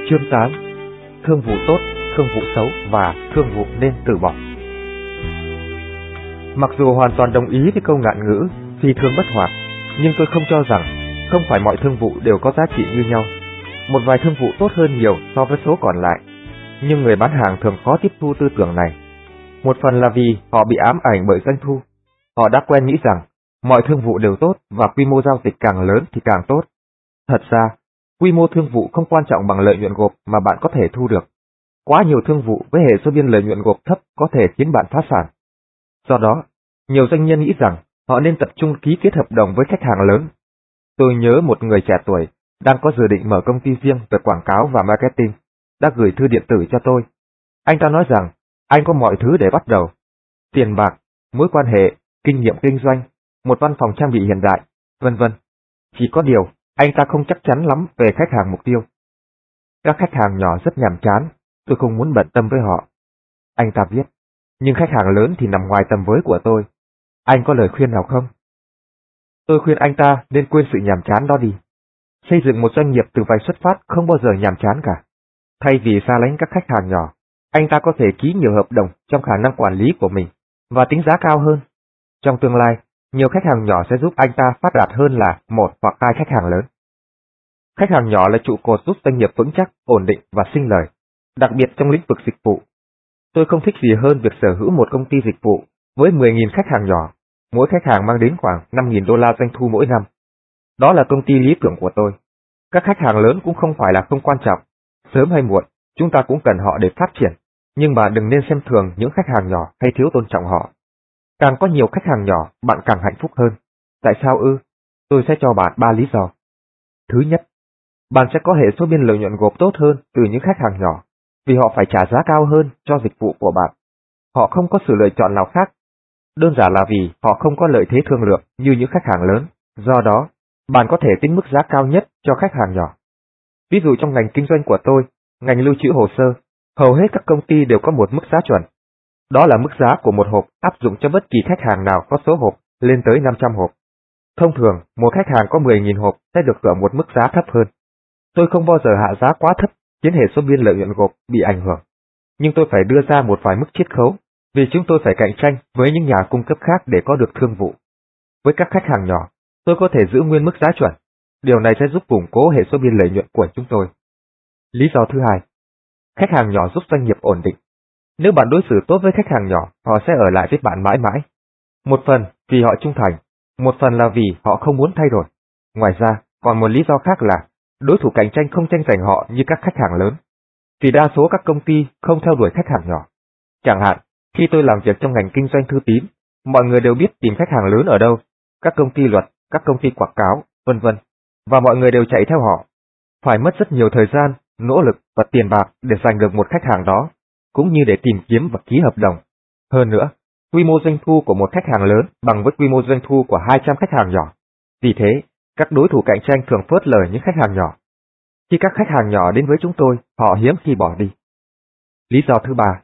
Chương 8. Thương vụ tốt, thương vụ xấu và thương vụ nên từ bỏ. Mặc dù hoàn toàn đồng ý với câu ngạn ngữ phi thương bất hoạt, nhưng tôi không cho rằng không phải mọi thương vụ đều có giá trị như nhau. Một vài thương vụ tốt hơn nhiều so với số còn lại, nhưng người bán hàng thường khó tiếp thu tư tưởng này. Một phần là vì họ bị ám ảnh bởi doanh thu. Họ đã quen nghĩ rằng mọi thương vụ đều tốt và quy mô giao dịch càng lớn thì càng tốt. Thật ra, quy mô thương vụ không quan trọng bằng lợi nhuận gộp mà bạn có thể thu được. Quá nhiều thương vụ với hệ số biên lợi nhuận gộp thấp có thể khiến bạn phá sản. Do đó, nhiều doanh nhân nghĩ rằng họ nên tập trung ký kết hợp đồng với khách hàng lớn. Tôi nhớ một người trẻ tuổi đang có dự định mở công ty riêng về quảng cáo và marketing, đã gửi thư điện tử cho tôi. Anh ta nói rằng anh có mọi thứ để bắt đầu: tiền bạc, mối quan hệ, kinh nghiệm kinh doanh, một văn phòng trang bị hiện đại, vân vân. Chỉ có điều, anh ta không chắc chắn lắm về khách hàng mục tiêu. Các khách hàng nhỏ rất nhàm chán, tôi không muốn bận tâm với họ. Anh ta viết, nhưng khách hàng lớn thì nằm ngoài tầm với của tôi. Anh có lời khuyên nào không? Tôi khuyên anh ta nên quên sự nhàm chán đó đi. Xây dựng một doanh nghiệp từ vạch xuất phát không bao giờ nhàm chán cả. Thay vì xa lánh các khách hàng nhỏ, anh ta có thể ký nhiều hợp đồng trong khả năng quản lý của mình và tính giá cao hơn. Trong tương lai, nhiều khách hàng nhỏ sẽ giúp anh ta phát đạt hơn là một hoặc hai khách hàng lớn. Khách hàng nhỏ là trụ cột giúp doanh nghiệp vững chắc, ổn định và sinh lời, đặc biệt trong lĩnh vực dịch vụ. Tôi không thích gì hơn việc sở hữu một công ty dịch vụ với 10.000 khách hàng nhỏ, mỗi khách hàng mang đến khoảng 5.000 đô la doanh thu mỗi năm. Đó là công ty lý tưởng của tôi. Các khách hàng lớn cũng không phải là không quan trọng. Sớm hay muộn, chúng ta cũng cần họ để phát triển, nhưng bạn đừng nên xem thường những khách hàng nhỏ hay thiếu tôn trọng họ. Càng có nhiều khách hàng nhỏ, bạn càng hạnh phúc hơn. Tại sao ư? Tôi sẽ cho bạn 3 lý do. Thứ nhất, bạn sẽ có hệ số biên lợi nhuận gộp tốt hơn từ những khách hàng nhỏ, vì họ phải trả giá cao hơn cho dịch vụ của bạn. Họ không có sự lựa chọn nào khác. Đơn giản là vì họ không có lợi thế thương lượng như những khách hàng lớn. Do đó, bạn có thể tính mức giá cao nhất cho khách hàng nhỏ. Ví dụ trong ngành kinh doanh của tôi, ngành lưu trữ hồ sơ, hầu hết các công ty đều có một mức giá chuẩn. Đó là mức giá của một hộp áp dụng cho bất kỳ khách hàng nào có số hộp lên tới 500 hộp. Thông thường, một khách hàng có 10.000 hộp sẽ được hưởng một mức giá thấp hơn. Tôi không bao giờ hạ giá quá thấp khiến hệ số biên lợi nhuận gộp bị ảnh hưởng. Nhưng tôi phải đưa ra một vài mức chiết khấu, vì chúng tôi phải cạnh tranh với những nhà cung cấp khác để có được thương vụ. Với các khách hàng nhỏ, tôi có thể giữ nguyên mức giá chuẩn. Điều này sẽ giúp củng cố hệ số biên lợi nhuận của chúng tôi. Lý do thứ hai, khách hàng nhỏ giúp doanh nghiệp ổn định. Nếu bạn đối xử tốt với khách hàng nhỏ, họ sẽ ở lại với bạn mãi mãi. Một phần vì họ trung thành, một phần là vì họ không muốn thay đổi. Ngoài ra, còn một lý do khác là đối thủ cạnh tranh không tranh giành họ như các khách hàng lớn. Vì đa số các công ty không theo đuổi khách hàng nhỏ. Chẳng hạn, khi tôi làm việc trong ngành kinh doanh thư tín, mọi người đều biết tìm khách hàng lớn ở đâu, các công ty luật, các công ty quảng cáo, vân vân, và mọi người đều chạy theo họ. Phải mất rất nhiều thời gian, nỗ lực và tiền bạc để giành được một khách hàng đó, cũng như để tìm kiếm và ký hợp đồng. Hơn nữa, quy mô doanh thu của một khách hàng lớn bằng với quy mô doanh thu của 200 khách hàng nhỏ. Vì thế, các đối thủ cạnh tranh thường phớt lờ những khách hàng nhỏ. Khi các khách hàng nhỏ đến với chúng tôi, họ hiếm khi bỏ đi. Lý do thứ ba,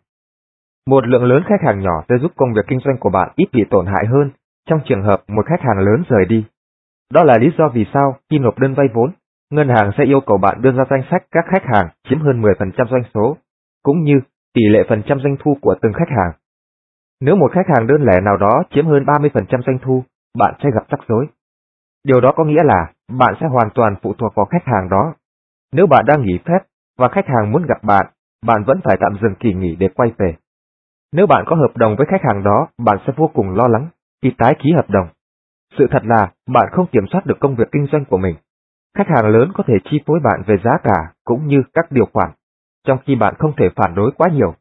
một lượng lớn khách hàng nhỏ sẽ giúp công việc kinh doanh của bạn ít bị tổn hại hơn trong trường hợp một khách hàng lớn rời đi. Đó là lý do vì sao khi nộp đơn vay vốn, ngân hàng sẽ yêu cầu bạn đưa ra danh sách các khách hàng chiếm hơn 10% doanh số, cũng như tỷ lệ phần trăm doanh thu của từng khách hàng. Nếu một khách hàng đơn lẻ nào đó chiếm hơn 30% doanh thu, bạn sẽ gặp rắc rối. Điều đó có nghĩa là bạn sẽ hoàn toàn phụ thuộc vào khách hàng đó. Nếu bạn đang nghỉ phép và khách hàng muốn gặp bạn, bạn vẫn phải tạm dừng kỳ nghỉ để quay về. Nếu bạn có hợp đồng với khách hàng đó, bạn sẽ vô cùng lo lắng khi tái ký hợp đồng. Sự thật là bạn không kiểm soát được công việc kinh doanh của mình. Khách hàng lớn có thể chi phối bạn về giá cả cũng như các điều khoản, trong khi bạn không thể phản đối quá nhiều.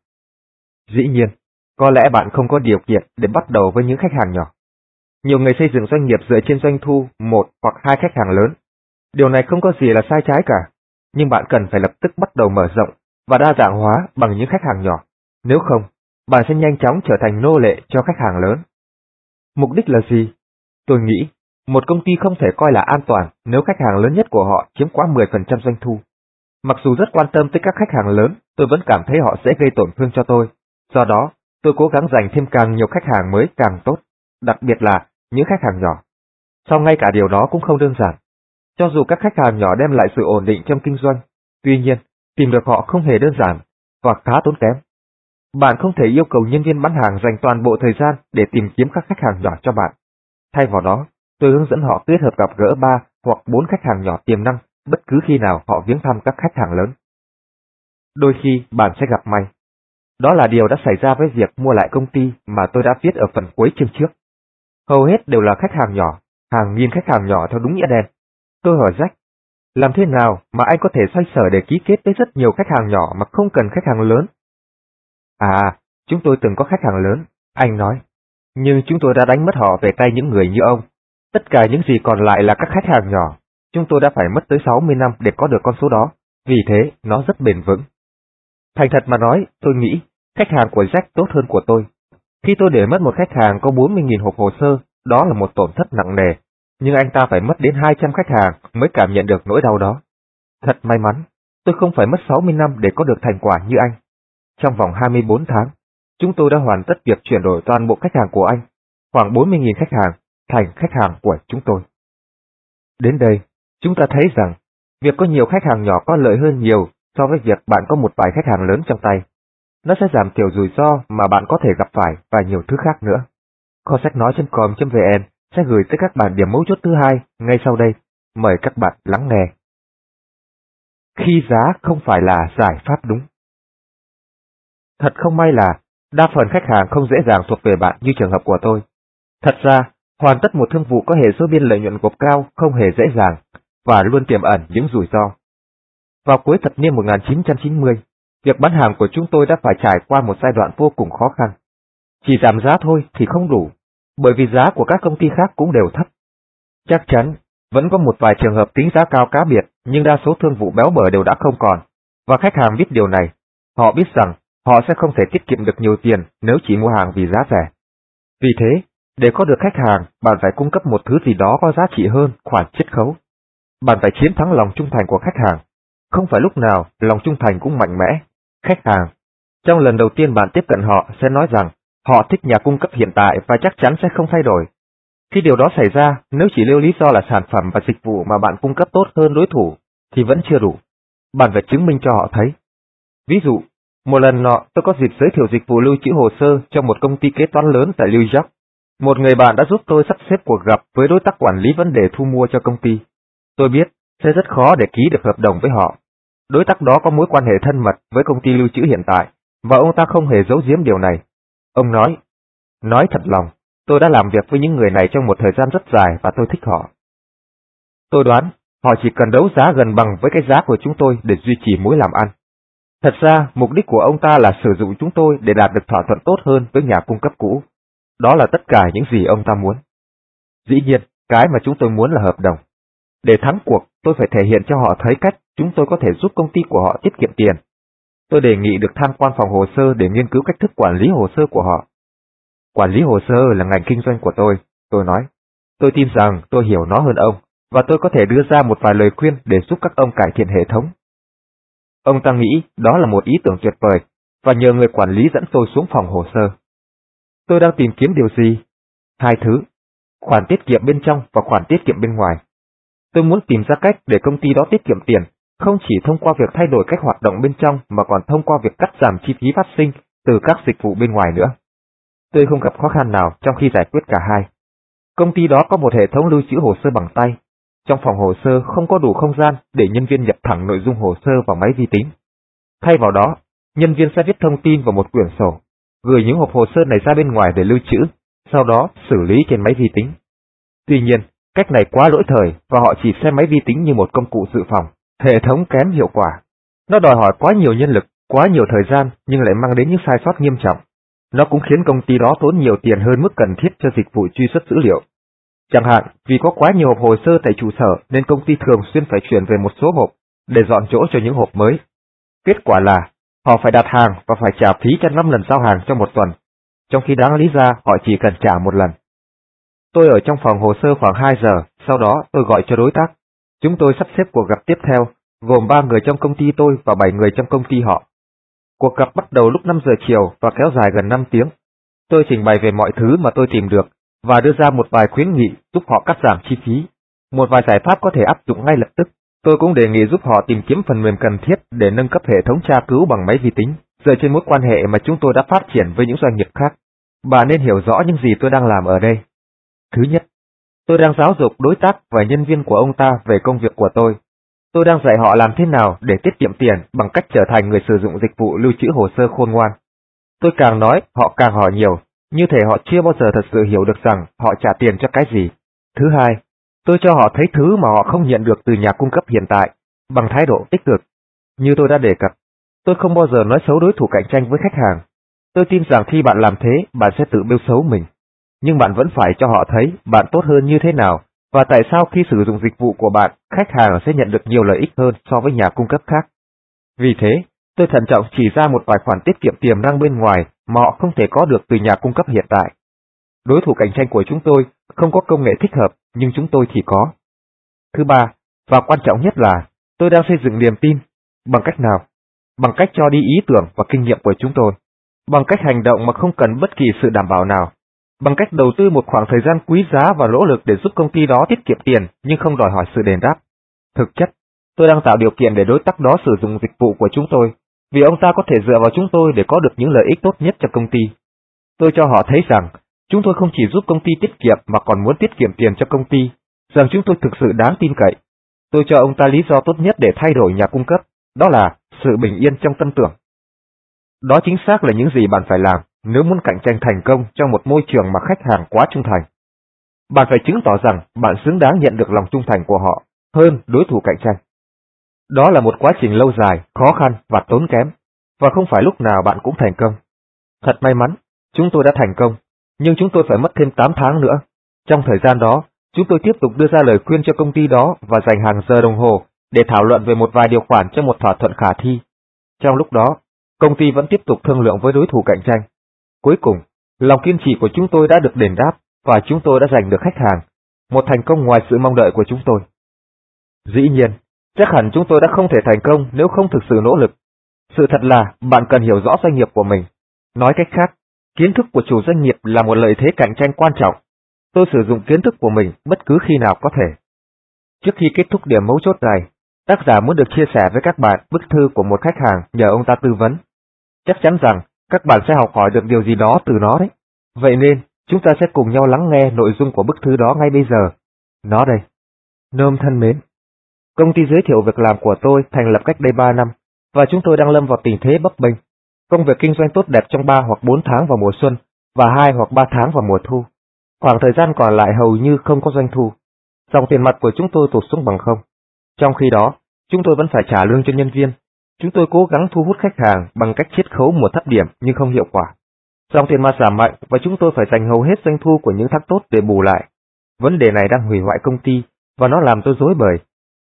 Dĩ nhiên, có lẽ bạn không có điều kiện để bắt đầu với những khách hàng nhỏ. Nhiều người xây dựng doanh nghiệp dựa trên doanh thu một hoặc hai khách hàng lớn. Điều này không có gì là sai trái cả, nhưng bạn cần phải lập tức bắt đầu mở rộng và đa dạng hóa bằng những khách hàng nhỏ. Nếu không, bạn sẽ nhanh chóng trở thành nô lệ cho khách hàng lớn. Mục đích là gì? Tôi nghĩ, một công ty không thể coi là an toàn nếu khách hàng lớn nhất của họ chiếm quá 10% doanh thu. Mặc dù rất quan tâm tới các khách hàng lớn, tôi vẫn cảm thấy họ sẽ gây tổn thương cho tôi. Do đó, tôi cố gắng dành thêm càng nhiều khách hàng mới càng tốt, đặc biệt là những khách hàng nhỏ. Song ngay cả điều đó cũng không đơn giản. Cho dù các khách hàng nhỏ đem lại sự ổn định trong kinh doanh, tuy nhiên, Tìm được họ không hề đơn giản và khá tốn kém. Bạn không thể yêu cầu nhân viên bán hàng dành toàn bộ thời gian để tìm kiếm các khách hàng nhỏ cho bạn. Thay vào đó, tôi hướng dẫn họ kết hợp gặp gỡ 3 hoặc 4 khách hàng nhỏ tiềm năng bất cứ khi nào họ viếng thăm các khách hàng lớn. Đôi khi bạn sẽ gặp may. Đó là điều đã xảy ra với việc mua lại công ty mà tôi đã viết ở phần cuối chương trước. Hầu hết đều là khách hàng nhỏ, hàng nghìn khách hàng nhỏ theo đúng nghĩa đen. Tôi hỏi Jack, làm thế nào mà anh có thể xoay sở để ký kết với rất nhiều khách hàng nhỏ mà không cần khách hàng lớn? À, chúng tôi từng có khách hàng lớn, anh nói. Nhưng chúng tôi đã đánh mất họ về tay những người như ông. Tất cả những gì còn lại là các khách hàng nhỏ. Chúng tôi đã phải mất tới 60 năm để có được con số đó, vì thế nó rất bền vững. Thành thật mà nói, tôi nghĩ khách hàng của Jack tốt hơn của tôi. Khi tôi để mất một khách hàng có 40.000 hộp hồ sơ, đó là một tổn thất nặng nề, nhưng anh ta phải mất đến 200 khách hàng mới cảm nhận được nỗi đau đó. Thật may mắn, tôi không phải mất 60 năm để có được thành quả như anh. Trong vòng 24 tháng, chúng tôi đã hoàn tất việc chuyển đổi toàn bộ khách hàng của anh, khoảng 40.000 khách hàng, thành khách hàng của chúng tôi. Đến đây, chúng ta thấy rằng, việc có nhiều khách hàng nhỏ có lợi hơn nhiều so với việc bạn có một vài khách hàng lớn trong tay. Nó sẽ giảm thiểu rủi ro mà bạn có thể gặp phải và nhiều thứ khác nữa. Kho sách nói.com.vn sẽ gửi tới các bạn điểm mấu chốt thứ hai ngay sau đây. Mời các bạn lắng nghe. Khi giá không phải là giải pháp đúng. Thật không may là đa phần khách hàng không dễ dàng thuộc về bạn như trường hợp của tôi. Thật ra, hoàn tất một thương vụ có hệ số biên lợi nhuận gộp cao không hề dễ dàng và luôn tiềm ẩn những rủi ro. Vào cuối thập niên 1990, việc bán hàng của chúng tôi đã phải trải qua một giai đoạn vô cùng khó khăn. Chỉ giảm giá thôi thì không đủ, bởi vì giá của các công ty khác cũng đều thấp. Chắc chắn, vẫn có một vài trường hợp tính giá cao cá biệt, nhưng đa số thương vụ béo bở đều đã không còn, và khách hàng biết điều này. Họ biết rằng họ sẽ không thể tiết kiệm được nhiều tiền nếu chỉ mua hàng vì giá rẻ. Vì thế, để có được khách hàng, bạn phải cung cấp một thứ gì đó có giá trị hơn khoản chiết khấu. Bạn phải chiếm thắng lòng trung thành của khách hàng. Không phải lúc nào lòng trung thành cũng mạnh mẽ. Khách hàng, trong lần đầu tiên bạn tiếp cận họ sẽ nói rằng họ thích nhà cung cấp hiện tại và chắc chắn sẽ không thay đổi. Khi điều đó xảy ra, nếu chỉ nêu lý do là sản phẩm và dịch vụ mà bạn cung cấp tốt hơn đối thủ, thì vẫn chưa đủ. Bạn phải chứng minh cho họ thấy. Ví dụ, một lần nọ tôi có dịp giới thiệu dịch vụ lưu trữ hồ sơ cho một công ty kế toán lớn tại New York. Một người bạn đã giúp tôi sắp xếp cuộc gặp với đối tác quản lý vấn đề thu mua cho công ty. Tôi biết sẽ rất khó để ký được hợp đồng với họ. Đối tác đó có mối quan hệ thân mật với công ty lưu trữ hiện tại, và ông ta không hề giấu giếm điều này. Ông nói thật lòng, tôi đã làm việc với những người này trong một thời gian rất dài và tôi thích họ. Tôi đoán, họ chỉ cần đấu giá gần bằng với cái giá của chúng tôi để duy trì mối làm ăn. Thật ra, mục đích của ông ta là sử dụng chúng tôi để đạt được thỏa thuận tốt hơn với nhà cung cấp cũ. Đó là tất cả những gì ông ta muốn. Dĩ nhiên, cái mà chúng tôi muốn là hợp đồng. Để thắng cuộc, tôi phải thể hiện cho họ thấy cách chúng tôi có thể giúp công ty của họ tiết kiệm tiền. Tôi đề nghị được tham quan phòng hồ sơ để nghiên cứu cách thức quản lý hồ sơ của họ. Quản lý hồ sơ là ngành kinh doanh của tôi nói. Tôi tin rằng tôi hiểu nó hơn ông, và tôi có thể đưa ra một vài lời khuyên để giúp các ông cải thiện hệ thống. Ông ta nghĩ đó là một ý tưởng tuyệt vời, và nhờ người quản lý dẫn tôi xuống phòng hồ sơ. Tôi đang tìm kiếm điều gì? Hai thứ, khoản tiết kiệm bên trong và khoản tiết kiệm bên ngoài. Tôi muốn tìm ra cách để công ty đó tiết kiệm tiền, không chỉ thông qua việc thay đổi cách hoạt động bên trong mà còn thông qua việc cắt giảm chi phí phát sinh từ các dịch vụ bên ngoài nữa. Tôi không gặp khó khăn nào trong khi giải quyết cả hai. Công ty đó có một hệ thống lưu trữ hồ sơ bằng tay. Trong phòng hồ sơ không có đủ không gian để nhân viên nhập thẳng nội dung hồ sơ vào máy vi tính. Thay vào đó, nhân viên sẽ viết thông tin vào một quyển sổ, gửi những hộp hồ sơ này ra bên ngoài để lưu trữ, sau đó xử lý trên máy vi tính. Tuy nhiên, cách này quá lỗi thời và họ chỉ xem máy vi tính như một công cụ dự phòng, hệ thống kém hiệu quả. Nó đòi hỏi quá nhiều nhân lực, quá nhiều thời gian nhưng lại mang đến những sai sót nghiêm trọng. Nó cũng khiến công ty đó tốn nhiều tiền hơn mức cần thiết cho dịch vụ truy xuất dữ liệu. Chẳng hạn, vì có quá nhiều hộp hồ sơ tại trụ sở nên công ty thường xuyên phải chuyển về một số hộp để dọn chỗ cho những hộp mới. Kết quả là họ phải đặt hàng và phải trả phí cho 5 lần giao hàng trong một tuần, trong khi đáng lý ra họ chỉ cần trả một lần. Tôi ở trong phòng hồ sơ khoảng 2 giờ, sau đó tôi gọi cho đối tác. Chúng tôi sắp xếp cuộc gặp tiếp theo, gồm 3 người trong công ty tôi và 7 người trong công ty họ. Cuộc gặp bắt đầu lúc 5 giờ chiều và kéo dài gần 5 tiếng. Tôi trình bày về mọi thứ mà tôi tìm được và đưa ra một vài khuyến nghị giúp họ cắt giảm chi phí, một vài giải pháp có thể áp dụng ngay lập tức Tôi cũng đề nghị giúp họ tìm kiếm phần mềm cần thiết để nâng cấp hệ thống tra cứu bằng máy vi tính, dựa trên mối quan hệ mà chúng tôi đã phát triển với những doanh nghiệp khác. Bà nên hiểu rõ những gì tôi đang làm ở đây. Thứ nhất, tôi đang giáo dục đối tác và nhân viên của ông ta về công việc của tôi. Tôi đang dạy họ làm thế nào để tiết kiệm tiền bằng cách trở thành người sử dụng dịch vụ lưu trữ hồ sơ khôn ngoan. Tôi càng nói, họ càng hỏi nhiều, như thể họ chưa bao giờ thật sự hiểu được rằng họ trả tiền cho cái gì. Thứ hai, tôi cho họ thấy thứ mà họ không nhận được từ nhà cung cấp hiện tại, bằng thái độ tích cực. Như tôi đã đề cập, tôi không bao giờ nói xấu đối thủ cạnh tranh với khách hàng. Tôi tin rằng khi bạn làm thế, bạn sẽ tự bêu xấu mình. Nhưng bạn vẫn phải cho họ thấy bạn tốt hơn như thế nào, và tại sao khi sử dụng dịch vụ của bạn, khách hàng sẽ nhận được nhiều lợi ích hơn so với nhà cung cấp khác. Vì thế, tôi thận trọng chỉ ra một vài khoản tiết kiệm tiềm năng bên ngoài mà họ không thể có được từ nhà cung cấp hiện tại. Đối thủ cạnh tranh của chúng tôi không có công nghệ thích hợp, nhưng chúng tôi thì có. Thứ ba, và quan trọng nhất là, tôi đang xây dựng niềm tin. Bằng cách nào? Bằng cách cho đi ý tưởng và kinh nghiệm của chúng tôi. Bằng cách hành động mà không cần bất kỳ sự đảm bảo nào. Bằng cách đầu tư một khoảng thời gian quý giá và nỗ lực để giúp công ty đó tiết kiệm tiền nhưng không đòi hỏi sự đền đáp. Thực chất, tôi đang tạo điều kiện để đối tác đó sử dụng dịch vụ của chúng tôi, vì ông ta có thể dựa vào chúng tôi để có được những lợi ích tốt nhất cho công ty. Tôi cho họ thấy rằng, chúng tôi không chỉ giúp công ty tiết kiệm mà còn muốn tiết kiệm tiền cho công ty, rằng chúng tôi thực sự đáng tin cậy. Tôi cho ông ta lý do tốt nhất để thay đổi nhà cung cấp, đó là sự bình yên trong tâm tưởng. Đó chính xác là những gì bạn phải làm nếu muốn cạnh tranh thành công trong một môi trường mà khách hàng quá trung thành. Bạn phải chứng tỏ rằng bạn xứng đáng nhận được lòng trung thành của họ hơn đối thủ cạnh tranh. Đó là một quá trình lâu dài, khó khăn và tốn kém, và không phải lúc nào bạn cũng thành công. Thật may mắn, chúng tôi đã thành công, nhưng chúng tôi phải mất thêm 8 tháng nữa. Trong thời gian đó, chúng tôi tiếp tục đưa ra lời khuyên cho công ty đó và dành hàng giờ đồng hồ để thảo luận về một vài điều khoản cho một thỏa thuận khả thi. Trong lúc đó, công ty vẫn tiếp tục thương lượng với đối thủ cạnh tranh. Cuối cùng, lòng kiên trì của chúng tôi đã được đền đáp và chúng tôi đã giành được khách hàng, một thành công ngoài sự mong đợi của chúng tôi. Dĩ nhiên, chắc hẳn chúng tôi đã không thể thành công nếu không thực sự nỗ lực. Sự thật là bạn cần hiểu rõ doanh nghiệp của mình. Nói cách khác, kiến thức của chủ doanh nghiệp là một lợi thế cạnh tranh quan trọng. Tôi sử dụng kiến thức của mình bất cứ khi nào có thể. Trước khi kết thúc điểm mấu chốt này, tác giả muốn được chia sẻ với các bạn bức thư của một khách hàng nhờ ông ta tư vấn. Chắc chắn rằng các bạn sẽ học hỏi được điều gì đó từ nó đấy. Vậy nên, chúng ta sẽ cùng nhau lắng nghe nội dung của bức thư đó ngay bây giờ. Nó đây. Nôm thân mến, công ty giới thiệu việc làm của tôi thành lập cách đây 3 năm, và chúng tôi đang lâm vào tình thế bấp bênh. Công việc kinh doanh tốt đẹp trong 3 hoặc 4 tháng vào mùa xuân, và 2 hoặc 3 tháng vào mùa thu. Khoảng thời gian còn lại hầu như không có doanh thu. Dòng tiền mặt của chúng tôi tụt xuống bằng không. Trong khi đó, chúng tôi vẫn phải trả lương cho nhân viên. Chúng tôi cố gắng thu hút khách hàng bằng cách chiết khấu một thấp điểm nhưng không hiệu quả. Dòng tiền mặt giảm mạnh và chúng tôi phải dành hầu hết doanh thu của những tháng tốt để bù lại. Vấn đề này đang hủy hoại công ty và nó làm tôi rối bời.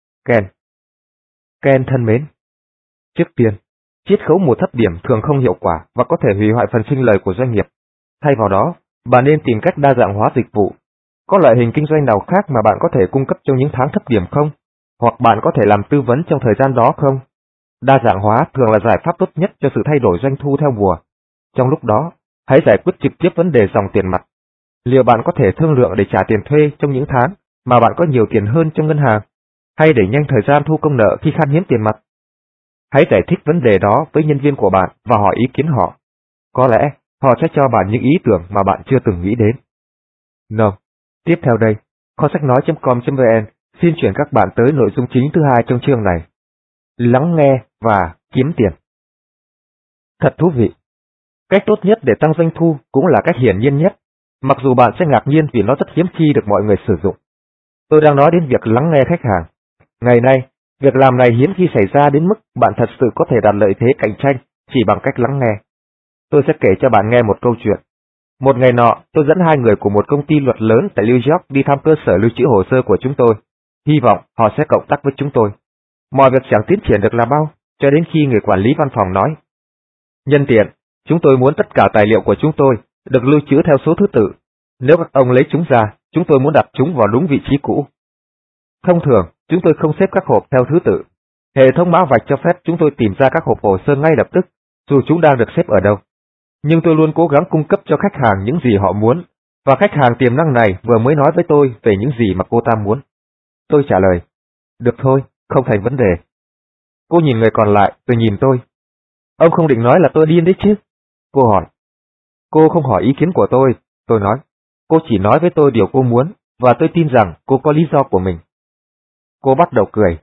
Ken thân mến, trước tiên, chiết khấu một thấp điểm thường không hiệu quả và có thể hủy hoại phần sinh lời của doanh nghiệp. Thay vào đó, bạn nên tìm cách đa dạng hóa dịch vụ. Có loại hình kinh doanh nào khác mà bạn có thể cung cấp trong những tháng thấp điểm không? Hoặc bạn có thể làm tư vấn trong thời gian đó không? Đa dạng hóa thường là giải pháp tốt nhất cho sự thay đổi doanh thu theo mùa. Trong lúc đó, hãy giải quyết trực tiếp vấn đề dòng tiền mặt. Liệu bạn có thể thương lượng để trả tiền thuê trong những tháng mà bạn có nhiều tiền hơn trong ngân hàng, hay để nhanh thời gian thu công nợ khi khan hiếm tiền mặt? Hãy giải thích vấn đề đó với nhân viên của bạn và hỏi ý kiến họ. Có lẽ họ sẽ cho bạn những ý tưởng mà bạn chưa từng nghĩ đến. Tiếp theo đây, kho sách nói.com.vn xin chuyển các bạn tới nội dung chính thứ hai trong chương này. Lắng nghe và kiếm tiền. Thật thú vị. Cách tốt nhất để tăng doanh thu cũng là cách hiển nhiên nhất, mặc dù bạn sẽ ngạc nhiên vì nó rất hiếm khi được mọi người sử dụng. Tôi đang nói đến việc lắng nghe khách hàng. Ngày nay, việc làm này hiếm khi xảy ra đến mức bạn thật sự có thể đạt lợi thế cạnh tranh chỉ bằng cách lắng nghe. Tôi sẽ kể cho bạn nghe một câu chuyện. Một ngày nọ, tôi dẫn 2 người của một công ty luật lớn tại New York đi thăm cơ sở lưu trữ hồ sơ của chúng tôi. Hy vọng họ sẽ cộng tác với chúng tôi. Mọi việc chẳng tiến triển được là bao, cho đến khi người quản lý văn phòng nói: nhân tiện, chúng tôi muốn tất cả tài liệu của chúng tôi được lưu trữ theo số thứ tự. Nếu các ông lấy chúng ra, chúng tôi muốn đặt chúng vào đúng vị trí cũ. Thông thường, chúng tôi không xếp các hộp theo thứ tự. Hệ thống mã vạch cho phép chúng tôi tìm ra các hộp hồ sơ ngay lập tức, dù chúng đang được xếp ở đâu. Nhưng tôi luôn cố gắng cung cấp cho khách hàng những gì họ muốn, và khách hàng tiềm năng này vừa mới nói với tôi về những gì mà cô ta muốn. Tôi trả lời: được thôi, không thành vấn đề. Cô nhìn người còn lại, rồi nhìn tôi. Ông không định nói là tôi điên đấy chứ? Cô hỏi. Cô không hỏi ý kiến của tôi nói. Cô chỉ nói với tôi điều cô muốn, và tôi tin rằng cô có lý do của mình. Cô bắt đầu cười.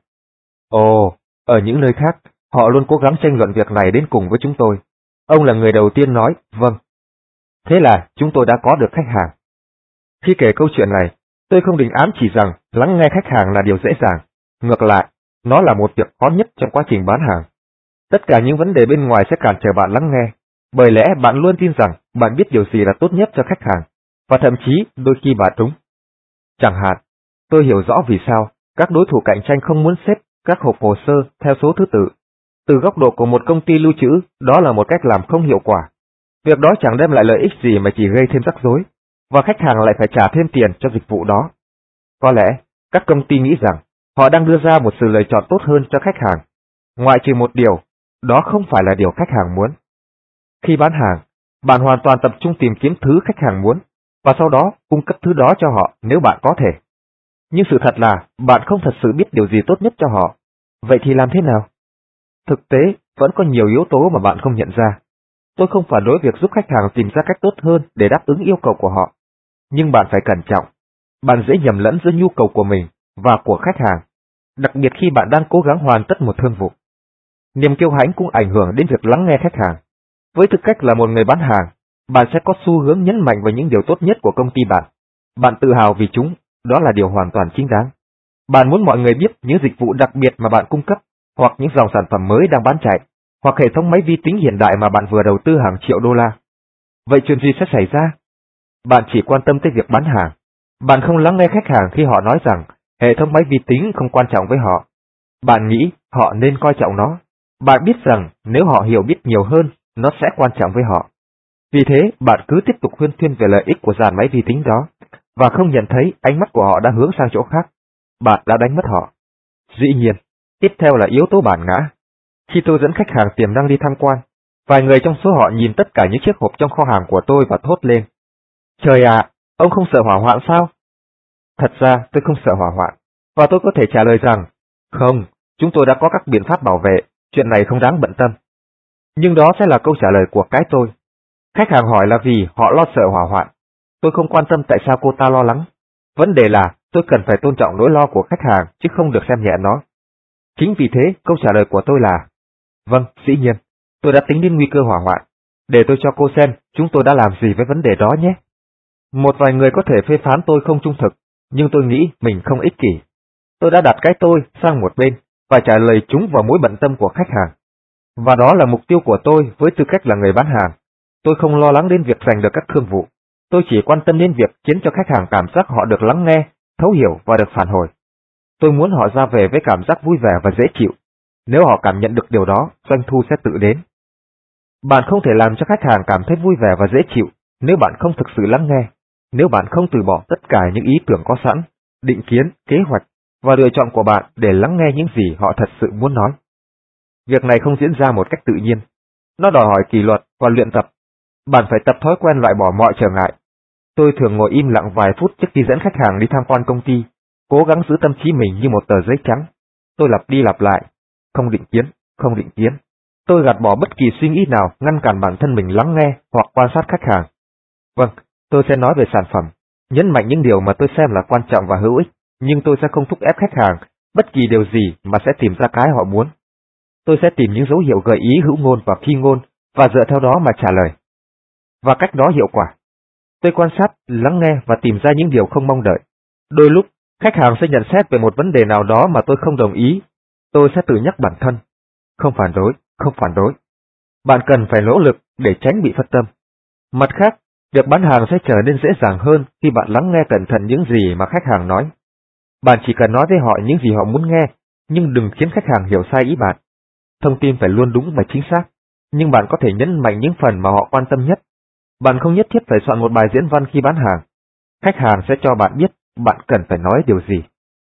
Ồ, ở những nơi khác, họ luôn cố gắng tranh luận việc này đến cùng với chúng tôi. Ông là người đầu tiên nói, vâng. Thế là chúng tôi đã có được khách hàng. Khi kể câu chuyện này, tôi không định ám chỉ rằng lắng nghe khách hàng là điều dễ dàng. Ngược lại, nó là một việc khó nhất trong quá trình bán hàng. Tất cả những vấn đề bên ngoài sẽ cản trở bạn lắng nghe, bởi lẽ bạn luôn tin rằng bạn biết điều gì là tốt nhất cho khách hàng, và thậm chí đôi khi bạn trúng. Chẳng hạn, tôi hiểu rõ vì sao các đối thủ cạnh tranh không muốn xếp các hộp hồ sơ theo số thứ tự. Từ góc độ của một công ty lưu trữ, đó là một cách làm không hiệu quả. Việc đó chẳng đem lại lợi ích gì mà chỉ gây thêm rắc rối, và khách hàng lại phải trả thêm tiền cho dịch vụ đó. Có lẽ, các công ty nghĩ rằng họ đang đưa ra một sự lựa chọn tốt hơn cho khách hàng, ngoại trừ một điều, đó không phải là điều khách hàng muốn. Khi bán hàng, bạn hoàn toàn tập trung tìm kiếm thứ khách hàng muốn, và sau đó cung cấp thứ đó cho họ nếu bạn có thể. Nhưng sự thật là bạn không thật sự biết điều gì tốt nhất cho họ. Vậy thì làm thế nào? Thực tế, vẫn có nhiều yếu tố mà bạn không nhận ra. Tôi không phản đối việc giúp khách hàng tìm ra cách tốt hơn để đáp ứng yêu cầu của họ. Nhưng bạn phải cẩn trọng. Bạn dễ nhầm lẫn giữa nhu cầu của mình và của khách hàng, đặc biệt khi bạn đang cố gắng hoàn tất một thương vụ. Niềm kiêu hãnh cũng ảnh hưởng đến việc lắng nghe khách hàng. Với tư cách là một người bán hàng, bạn sẽ có xu hướng nhấn mạnh vào những điều tốt nhất của công ty bạn. Bạn tự hào vì chúng, đó là điều hoàn toàn chính đáng. Bạn muốn mọi người biết những dịch vụ đặc biệt mà bạn cung cấp, hoặc những dòng sản phẩm mới đang bán chạy, hoặc hệ thống máy vi tính hiện đại mà bạn vừa đầu tư hàng triệu đô la. Vậy chuyện gì sẽ xảy ra? Bạn chỉ quan tâm tới việc bán hàng. Bạn không lắng nghe khách hàng khi họ nói rằng hệ thống máy vi tính không quan trọng với họ. Bạn nghĩ họ nên coi trọng nó. Bạn biết rằng nếu họ hiểu biết nhiều hơn, nó sẽ quan trọng với họ. Vì thế, bạn cứ tiếp tục huyên thuyên về lợi ích của dàn máy vi tính đó, và không nhận thấy ánh mắt của họ đã hướng sang chỗ khác. Bạn đã đánh mất họ. Dĩ nhiên, tiếp theo là yếu tố bản ngã. Khi tôi dẫn khách hàng tiềm năng đi tham quan, vài người trong số họ nhìn tất cả những chiếc hộp trong kho hàng của tôi và thốt lên. Trời ạ, ông không sợ hỏa hoạn sao? Thật ra tôi không sợ hỏa hoạn, và tôi có thể trả lời rằng, không, chúng tôi đã có các biện pháp bảo vệ, chuyện này không đáng bận tâm. Nhưng đó sẽ là câu trả lời của cái tôi. Khách hàng hỏi là vì họ lo sợ hỏa hoạn. Tôi không quan tâm tại sao cô ta lo lắng. Vấn đề là tôi cần phải tôn trọng nỗi lo của khách hàng chứ không được xem nhẹ nó. Chính vì thế, câu trả lời của tôi là, vâng, dĩ nhiên, tôi đã tính đến nguy cơ hỏa hoạn. Để tôi cho cô xem chúng tôi đã làm gì với vấn đề đó nhé. Một vài người có thể phê phán tôi không trung thực, nhưng tôi nghĩ mình không ích kỷ. Tôi đã đặt cái tôi sang một bên và trả lời chúng vào mối bận tâm của khách hàng. Và đó là mục tiêu của tôi với tư cách là người bán hàng. Tôi không lo lắng đến việc giành được các thương vụ. Tôi chỉ quan tâm đến việc khiến cho khách hàng cảm giác họ được lắng nghe, thấu hiểu và được phản hồi. Tôi muốn họ ra về với cảm giác vui vẻ và dễ chịu. Nếu họ cảm nhận được điều đó, doanh thu sẽ tự đến. Bạn không thể làm cho khách hàng cảm thấy vui vẻ và dễ chịu nếu bạn không thực sự lắng nghe, nếu bạn không từ bỏ tất cả những ý tưởng có sẵn, định kiến, kế hoạch và lựa chọn của bạn để lắng nghe những gì họ thật sự muốn nói. Việc này không diễn ra một cách tự nhiên. Nó đòi hỏi kỷ luật và luyện tập. Bạn phải tập thói quen loại bỏ mọi trở ngại. Tôi thường ngồi im lặng vài phút trước khi dẫn khách hàng đi tham quan công ty, cố gắng giữ tâm trí mình như một tờ giấy trắng. Tôi lặp đi lặp lại, không định kiến, không định kiến. Tôi gạt bỏ bất kỳ suy nghĩ nào ngăn cản bản thân mình lắng nghe hoặc quan sát khách hàng. Vâng, tôi sẽ nói về sản phẩm, nhấn mạnh những điều mà tôi xem là quan trọng và hữu ích, nhưng tôi sẽ không thúc ép khách hàng bất kỳ điều gì mà sẽ tìm ra cái họ muốn. Tôi sẽ tìm những dấu hiệu gợi ý hữu ngôn và phi ngôn và dựa theo đó mà trả lời. Và cách đó hiệu quả. Tôi quan sát, lắng nghe và tìm ra những điều không mong đợi. Đôi lúc, khách hàng sẽ nhận xét về một vấn đề nào đó mà tôi không đồng ý. Tôi sẽ tự nhắc bản thân. Không phản đối, không phản đối. Bạn cần phải nỗ lực để tránh bị phân tâm. Mặt khác, việc bán hàng sẽ trở nên dễ dàng hơn khi bạn lắng nghe cẩn thận những gì mà khách hàng nói. Bạn chỉ cần nói với họ những gì họ muốn nghe, nhưng đừng khiến khách hàng hiểu sai ý bạn. Thông tin phải luôn đúng và chính xác, nhưng bạn có thể nhấn mạnh những phần mà họ quan tâm nhất. Bạn không nhất thiết phải soạn một bài diễn văn khi bán hàng. Khách hàng sẽ cho bạn biết bạn cần phải nói điều gì.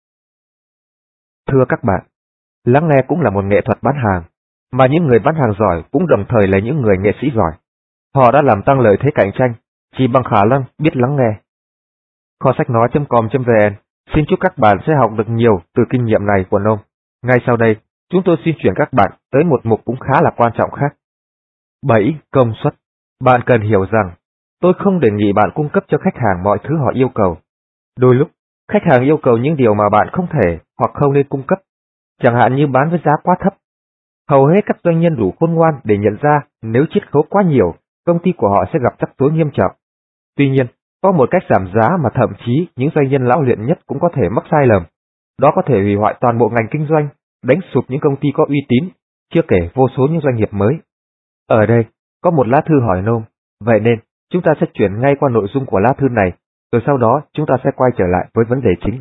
Thưa các bạn, lắng nghe cũng là một nghệ thuật bán hàng, mà những người bán hàng giỏi cũng đồng thời là những người nghệ sĩ giỏi. Họ đã làm tăng lợi thế cạnh tranh chỉ bằng khả năng biết lắng nghe. Kho sách nói.com.vn xin chúc các bạn sẽ học được nhiều từ kinh nghiệm này của Nôm. Ngay sau đây, chúng tôi xin chuyển các bạn tới một mục cũng khá là quan trọng khác. 7. Công suất. Bạn cần hiểu rằng, tôi không đề nghị bạn cung cấp cho khách hàng mọi thứ họ yêu cầu. Đôi lúc, khách hàng yêu cầu những điều mà bạn không thể hoặc không nên cung cấp, chẳng hạn như bán với giá quá thấp. Hầu hết các doanh nhân đủ khôn ngoan để nhận ra nếu chiết khấu quá nhiều, công ty của họ sẽ gặp rắc rối nghiêm trọng. Tuy nhiên, có một cách giảm giá mà thậm chí những doanh nhân lão luyện nhất cũng có thể mắc sai lầm. Đó có thể hủy hoại toàn bộ ngành kinh doanh, đánh sụp những công ty có uy tín, chưa kể vô số những doanh nghiệp mới. Ở đây, có một lá thư hỏi nôm, vậy nên chúng ta sẽ chuyển ngay qua nội dung của lá thư này, rồi sau đó chúng ta sẽ quay trở lại với vấn đề chính.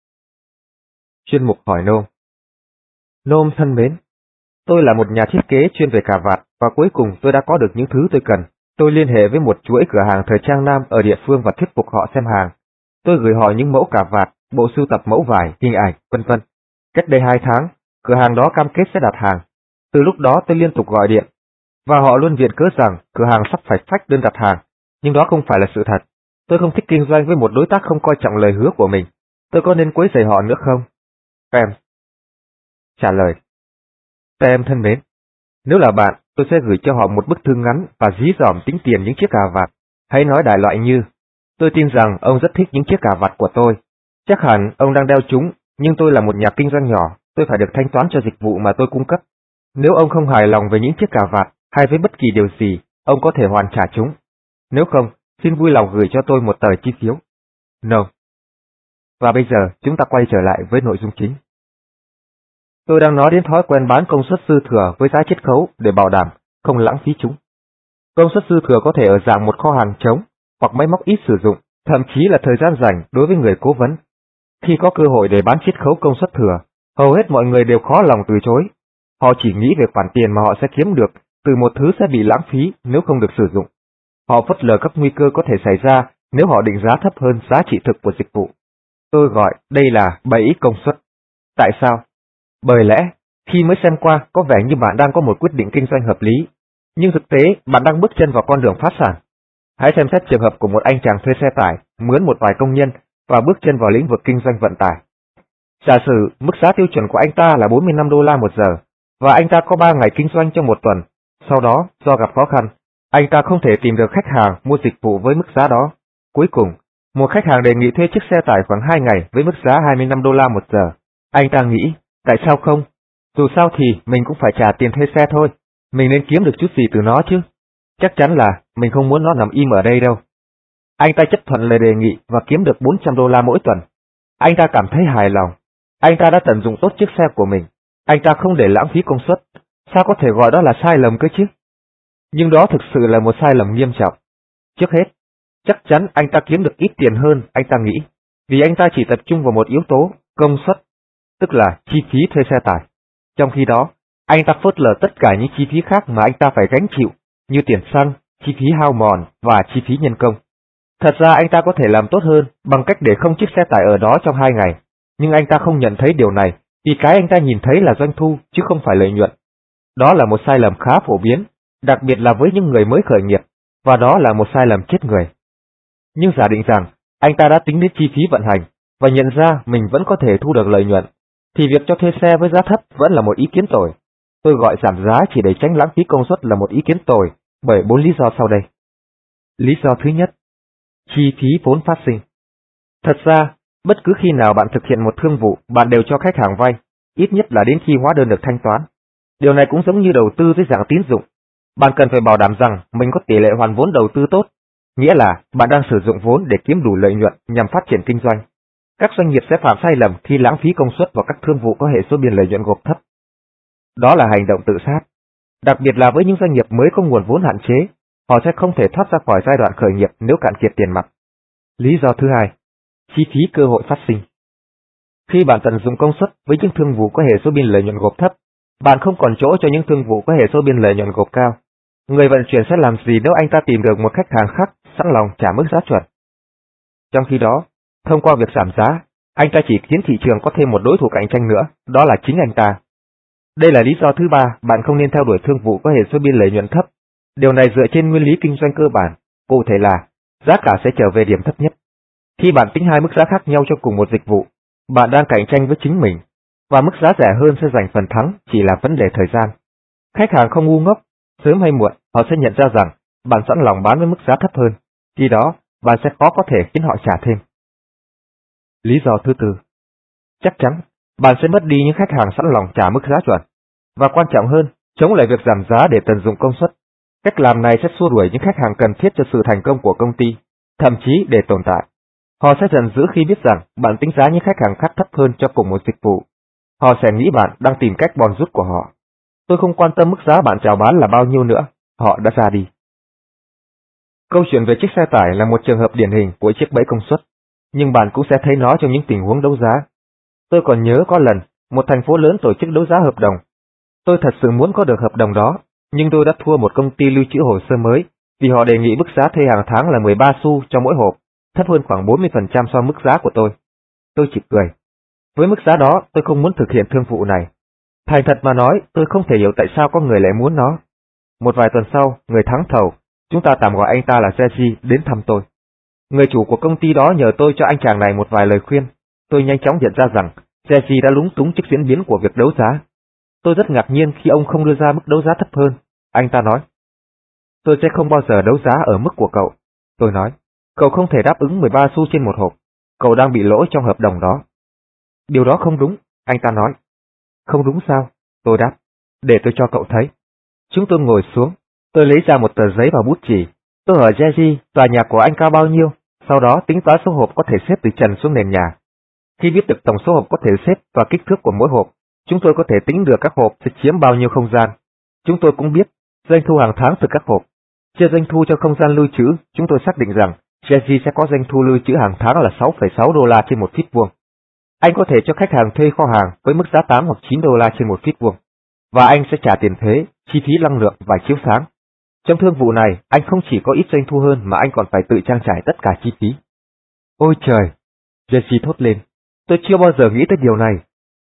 Chuyên mục hỏi nôm. Nôm thân mến, tôi là một nhà thiết kế chuyên về cà vạt và cuối cùng tôi đã có được những thứ tôi cần. Tôi liên hệ với một chuỗi cửa hàng thời trang nam ở địa phương và thuyết phục họ xem hàng. Tôi gửi họ những mẫu cà vạt, bộ sưu tập mẫu vải, hình ảnh, vân vân. Cách đây 2 tháng, cửa hàng đó cam kết sẽ đặt hàng. Từ lúc đó tôi liên tục gọi điện, và họ luôn viện cớ rằng cửa hàng sắp phải phách đơn đặt hàng, nhưng đó không phải là sự thật. Tôi không thích kinh doanh với một đối tác không coi trọng lời hứa của mình. Tôi có nên quấy rầy họ nữa không? Em trả lời. Em thân mến, nếu là bạn, tôi sẽ gửi cho họ một bức thư ngắn và dí dỏm tính tiền những chiếc cà vạt. Hãy nói đại loại như, tôi tin rằng ông rất thích những chiếc cà vạt của tôi. Chắc hẳn ông đang đeo chúng, nhưng tôi là một nhà kinh doanh nhỏ, tôi phải được thanh toán cho dịch vụ mà tôi cung cấp. Nếu ông không hài lòng về những chiếc cà vạt hay với bất kỳ điều gì, ông có thể hoàn trả chúng. Nếu không, xin vui lòng gửi cho tôi một tờ chi phiếu. No. Và bây giờ chúng ta quay trở lại với nội dung chính. Tôi đang nói đến thói quen bán công suất dư thừa với giá chiết khấu để bảo đảm không lãng phí chúng. Công suất dư thừa có thể ở dạng một kho hàng trống hoặc máy móc ít sử dụng, thậm chí là thời gian rảnh đối với người cố vấn. Khi có cơ hội để bán chiết khấu công suất thừa, hầu hết mọi người đều khó lòng từ chối. Họ chỉ nghĩ về khoản tiền mà họ sẽ kiếm được từ một thứ sẽ bị lãng phí nếu không được sử dụng. Họ phớt lờ các nguy cơ có thể xảy ra nếu họ định giá thấp hơn giá trị thực của dịch vụ. Tôi gọi đây là bẫy công suất. Tại sao? Bởi lẽ, khi mới xem qua có vẻ như bạn đang có một quyết định kinh doanh hợp lý, nhưng thực tế bạn đang bước chân vào con đường phá sản. Hãy xem xét trường hợp của một anh chàng thuê xe tải, mướn một vài công nhân và bước chân vào lĩnh vực kinh doanh vận tải. Giả sử mức giá tiêu chuẩn của anh ta là 45 đô la một giờ, và anh ta có 3 ngày kinh doanh trong một tuần. Sau đó, do gặp khó khăn, anh ta không thể tìm được khách hàng mua dịch vụ với mức giá đó. Cuối cùng, một khách hàng đề nghị thuê chiếc xe tải khoảng 2 ngày với mức giá 25 đô la một giờ. Anh ta nghĩ, tại sao không? Dù sao thì mình cũng phải trả tiền thuê xe thôi, mình nên kiếm được chút gì từ nó chứ. Chắc chắn là mình không muốn nó nằm im ở đây đâu. Anh ta chấp thuận lời đề nghị và kiếm được 400 đô la mỗi tuần. Anh ta cảm thấy hài lòng. Anh ta đã tận dụng tốt chiếc xe của mình. Anh ta không để lãng phí công suất. Sao có thể gọi đó là sai lầm cơ chứ? Nhưng đó thực sự là một sai lầm nghiêm trọng. Trước hết, chắc chắn anh ta kiếm được ít tiền hơn anh ta nghĩ, vì anh ta chỉ tập trung vào một yếu tố, công suất, tức là chi phí thuê xe tải. Trong khi đó, anh ta phớt lờ tất cả những chi phí khác mà anh ta phải gánh chịu, như tiền xăng, chi phí hao mòn và chi phí nhân công. Thật ra anh ta có thể làm tốt hơn bằng cách để không chiếc xe tải ở đó trong 2 ngày, nhưng anh ta không nhận thấy điều này, vì cái anh ta nhìn thấy là doanh thu chứ không phải lợi nhuận. Đó là một sai lầm khá phổ biến, đặc biệt là với những người mới khởi nghiệp, và đó là một sai lầm chết người. Nhưng giả định rằng anh ta đã tính đến chi phí vận hành và nhận ra mình vẫn có thể thu được lợi nhuận, thì việc cho thuê xe với giá thấp vẫn là một ý kiến tồi. Tôi gọi giảm giá chỉ để tránh lãng phí công suất là một ý kiến tồi bởi 4 lý do sau đây. Lý do thứ nhất, chi phí vốn phát sinh. Thật ra, bất cứ khi nào bạn thực hiện một thương vụ, bạn đều cho khách hàng vay, ít nhất là đến khi hóa đơn được thanh toán. Điều này cũng giống như đầu tư dưới dạng tín dụng. Bạn cần phải bảo đảm rằng mình có tỷ lệ hoàn vốn đầu tư tốt, nghĩa là bạn đang sử dụng vốn để kiếm đủ lợi nhuận nhằm phát triển kinh doanh. Các doanh nghiệp sẽ phạm sai lầm khi lãng phí công suất vào các thương vụ có hệ số biên lợi nhuận gộp thấp. Đó là hành động tự sát. Đặc biệt là với những doanh nghiệp mới có nguồn vốn hạn chế, họ sẽ không thể thoát ra khỏi giai đoạn khởi nghiệp nếu cạn kiệt tiền mặt. Lý do thứ hai, chi phí cơ hội phát sinh. Khi bạn tận dụng công suất với những thương vụ có hệ số biên lợi nhuận gộp thấp, bạn không còn chỗ cho những thương vụ có hệ số biên lợi nhuận gộp cao. Người vận chuyển sẽ làm gì nếu anh ta tìm được một khách hàng khác sẵn lòng trả mức giá chuẩn? Trong khi đó, thông qua việc giảm giá, anh ta chỉ khiến thị trường có thêm một đối thủ cạnh tranh nữa, đó là chính anh ta. Đây là lý do thứ ba bạn không nên theo đuổi thương vụ có hệ số biên lợi nhuận thấp. Điều này dựa trên nguyên lý kinh doanh cơ bản, cụ thể là giá cả sẽ trở về điểm thấp nhất. Khi bạn tính hai mức giá khác nhau cho cùng một dịch vụ, bạn đang cạnh tranh với chính mình. và mức giá rẻ hơn sẽ giành phần thắng, chỉ là vấn đề thời gian. Khách hàng không ngu ngốc, sớm hay muộn họ sẽ nhận ra rằng bạn sẵn lòng bán với mức giá thấp hơn, khi đó bạn sẽ khó có thể khiến họ trả thêm. Lý do thứ tư, chắc chắn bạn sẽ mất đi những khách hàng sẵn lòng trả mức giá chuẩn, và quan trọng hơn, chống lại việc giảm giá để tận dụng công suất. Cách làm này sẽ xua đuổi những khách hàng cần thiết cho sự thành công của công ty, thậm chí để tồn tại. Họ sẽ giận dữ khi biết rằng bạn tính giá những khách hàng khác thấp hơn cho cùng một dịch vụ. Họ sẽ nghĩ bạn đang tìm cách bòn rút của họ. Tôi không quan tâm mức giá bạn chào bán là bao nhiêu nữa, họ đã ra đi. Câu chuyện về chiếc xe tải là một trường hợp điển hình của chiếc bẫy công suất, nhưng bạn cũng sẽ thấy nó trong những tình huống đấu giá. Tôi còn nhớ có lần, một thành phố lớn tổ chức đấu giá hợp đồng. Tôi thật sự muốn có được hợp đồng đó, nhưng tôi đã thua một công ty lưu trữ hồ sơ mới, vì họ đề nghị mức giá thuê hàng tháng là 13 xu cho mỗi hộp, thấp hơn khoảng 40% so với mức giá của tôi. Tôi chỉ cười. Với mức giá đó, tôi không muốn thực hiện thương vụ này. Thành thật mà nói, tôi không thể hiểu tại sao có người lại muốn nó. Một vài tuần sau, người thắng thầu, chúng ta tạm gọi anh ta là Jesse, đến thăm tôi. Người chủ của công ty đó nhờ tôi cho anh chàng này một vài lời khuyên. Tôi nhanh chóng nhận ra rằng Jesse đã lúng túng trước diễn biến của việc đấu giá. Tôi rất ngạc nhiên khi ông không đưa ra mức đấu giá thấp hơn. Anh ta nói, tôi sẽ không bao giờ đấu giá ở mức của cậu. Tôi nói, cậu không thể đáp ứng 13 xu trên một hộp. Cậu đang bị lỗi trong hợp đồng đó. Điều đó không đúng, anh ta nói. Không đúng sao? Tôi đáp, để tôi cho cậu thấy. Chúng tôi ngồi xuống, tôi lấy ra một tờ giấy và bút chì. Tôi hỏi Jesse tòa nhà của anh cao bao nhiêu, sau đó tính toán số hộp có thể xếp từ trần xuống nền nhà. Khi biết được tổng số hộp có thể xếp và kích thước của mỗi hộp, chúng tôi có thể tính được các hộp sẽ chiếm bao nhiêu không gian. Chúng tôi cũng biết doanh thu hàng tháng từ các hộp. Chia doanh thu cho không gian lưu trữ, chúng tôi xác định rằng Jesse sẽ có doanh thu lưu trữ hàng tháng là 6,6 đô la trên một feet vuông. Anh có thể cho khách hàng thuê kho hàng với mức giá 8 hoặc 9 đô la trên một feet vuông, và anh sẽ trả tiền thuế, chi phí năng lượng và chiếu sáng. Trong thương vụ này, anh không chỉ có ít doanh thu hơn mà anh còn phải tự trang trải tất cả chi phí. Ôi trời! Jesse thốt lên. Tôi chưa bao giờ nghĩ tới điều này.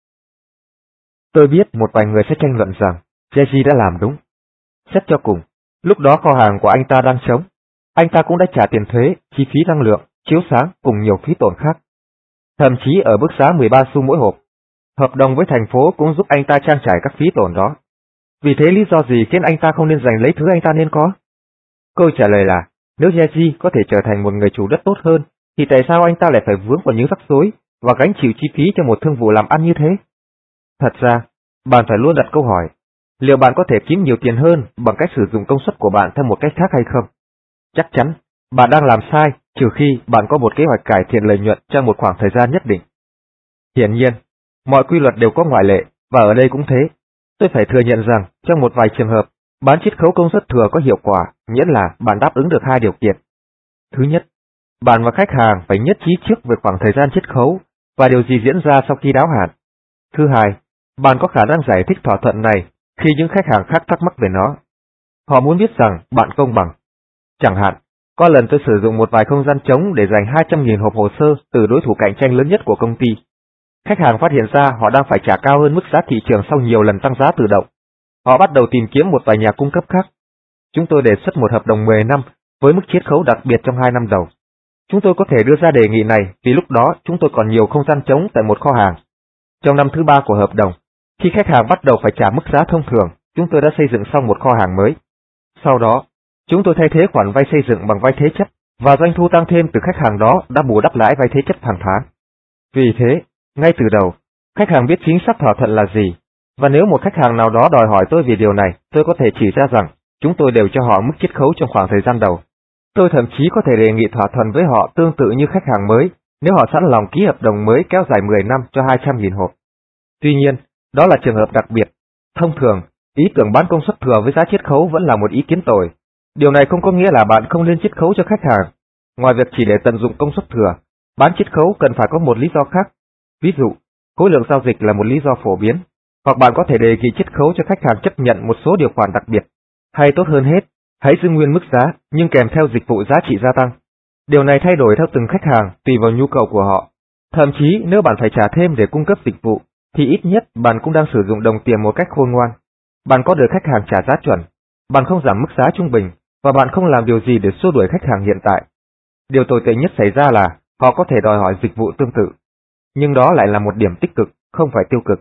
Tôi biết một vài người sẽ tranh luận rằng Jesse đã làm đúng. Xét cho cùng, lúc đó kho hàng của anh ta đang trống. Anh ta cũng đã trả tiền thuế, chi phí năng lượng, chiếu sáng cùng nhiều phí tổn khác. Thậm chí ở mức giá 13 xu mỗi hộp, hợp đồng với thành phố cũng giúp anh ta trang trải các phí tổn đó. Vì thế lý do gì khiến anh ta không nên giành lấy thứ anh ta nên có? Câu trả lời là, nếu Jesse có thể trở thành một người chủ đất tốt hơn, thì tại sao anh ta lại phải vướng vào những rắc rối và gánh chịu chi phí cho một thương vụ làm ăn như thế? Thật ra, bạn phải luôn đặt câu hỏi, liệu bạn có thể kiếm nhiều tiền hơn bằng cách sử dụng công suất của bạn theo một cách khác hay không? Chắc chắn, bạn đang làm sai, trừ khi bạn có một kế hoạch cải thiện lợi nhuận trong một khoảng thời gian nhất định. Hiển nhiên, mọi quy luật đều có ngoại lệ, và ở đây cũng thế. Tôi phải thừa nhận rằng, trong một vài trường hợp, bán chiết khấu công suất thừa có hiệu quả, miễn là bạn đáp ứng được hai điều kiện. Thứ nhất, bạn và khách hàng phải nhất trí trước về khoảng thời gian chiết khấu và điều gì diễn ra sau khi đáo hạn. Thứ hai, bạn có khả năng giải thích thỏa thuận này khi những khách hàng khác thắc mắc về nó. Họ muốn biết rằng bạn công bằng. Chẳng hạn, có lần tôi sử dụng một vài không gian trống để dành 200.000 hộp hồ sơ từ đối thủ cạnh tranh lớn nhất của công ty. Khách hàng phát hiện ra họ đang phải trả cao hơn mức giá thị trường sau nhiều lần tăng giá tự động. Họ bắt đầu tìm kiếm một vài nhà cung cấp khác. Chúng tôi đề xuất một hợp đồng 10 năm với mức chiết khấu đặc biệt trong 2 năm đầu. Chúng tôi có thể đưa ra đề nghị này vì lúc đó chúng tôi còn nhiều không gian trống tại một kho hàng. Trong năm thứ 3 của hợp đồng, khi khách hàng bắt đầu phải trả mức giá thông thường, chúng tôi đã xây dựng xong một kho hàng mới. Sau đó, chúng tôi thay thế khoản vay xây dựng bằng vay thế chấp, và doanh thu tăng thêm từ khách hàng đó đã bù đắp lãi vay thế chấp hàng tháng. Vì thế, ngay từ đầu, khách hàng biết chính xác thỏa thuận là gì, và nếu một khách hàng nào đó đòi hỏi tôi về điều này, tôi có thể chỉ ra rằng chúng tôi đều cho họ mức chiết khấu trong khoảng thời gian đầu. Tôi thậm chí có thể đề nghị thỏa thuận với họ tương tự như khách hàng mới, nếu họ sẵn lòng ký hợp đồng mới kéo dài 10 năm cho 200.000 hộp. Tuy nhiên, đó là trường hợp đặc biệt. Thông thường, ý tưởng bán công suất thừa với giá chiết khấu vẫn là một ý kiến tồi. Điều này không có nghĩa là bạn không nên chiết khấu cho khách hàng. Ngoài việc chỉ để tận dụng công suất thừa, bán chiết khấu cần phải có một lý do khác. Ví dụ, khối lượng giao dịch là một lý do phổ biến, hoặc bạn có thể đề nghị chiết khấu cho khách hàng chấp nhận một số điều khoản đặc biệt. Hay tốt hơn hết, hãy giữ nguyên mức giá nhưng kèm theo dịch vụ giá trị gia tăng. Điều này thay đổi theo từng khách hàng tùy vào nhu cầu của họ. Thậm chí nếu bạn phải trả thêm để cung cấp dịch vụ, thì ít nhất bạn cũng đang sử dụng đồng tiền một cách khôn ngoan. Bạn có được khách hàng trả giá chuẩn, bạn không giảm mức giá trung bình, và bạn không làm điều gì để xua đuổi khách hàng hiện tại. Điều tồi tệ nhất xảy ra là họ có thể đòi hỏi dịch vụ tương tự. Nhưng đó lại là một điểm tích cực, không phải tiêu cực.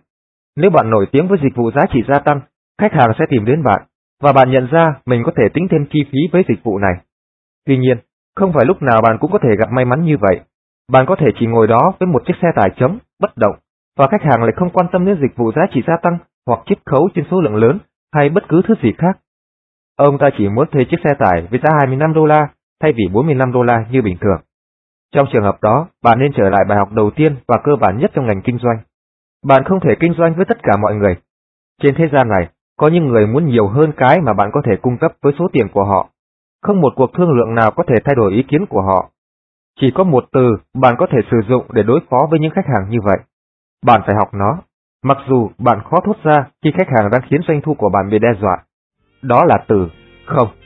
Nếu bạn nổi tiếng với dịch vụ giá trị gia tăng, khách hàng sẽ tìm đến bạn, và bạn nhận ra mình có thể tính thêm chi phí với dịch vụ này. Tuy nhiên, không phải lúc nào bạn cũng có thể gặp may mắn như vậy. Bạn có thể chỉ ngồi đó với một chiếc xe tải trống, bất động, và khách hàng lại không quan tâm đến dịch vụ giá trị gia tăng hoặc chiết khấu trên số lượng lớn hay bất cứ thứ gì khác. Ông ta chỉ muốn thuê chiếc xe tải với giá $25 thay vì $45 như bình thường. Trong trường hợp đó, bạn nên trở lại bài học đầu tiên và cơ bản nhất trong ngành kinh doanh. Bạn không thể kinh doanh với tất cả mọi người. Trên thế gian này, có những người muốn nhiều hơn cái mà bạn có thể cung cấp với số tiền của họ. Không một cuộc thương lượng nào có thể thay đổi ý kiến của họ. Chỉ có một từ bạn có thể sử dụng để đối phó với những khách hàng như vậy. Bạn phải học nó, mặc dù bạn khó thốt ra khi khách hàng đang khiến doanh thu của bạn bị đe dọa. Đó là từ không.